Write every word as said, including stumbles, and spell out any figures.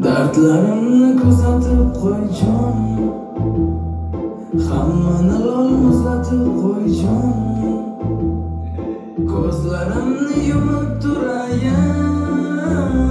Dardlarimni kuzatib qo'y jonim, hammani lol muzlatib qo'y jonim. Ko'zlarimni yumib turayin,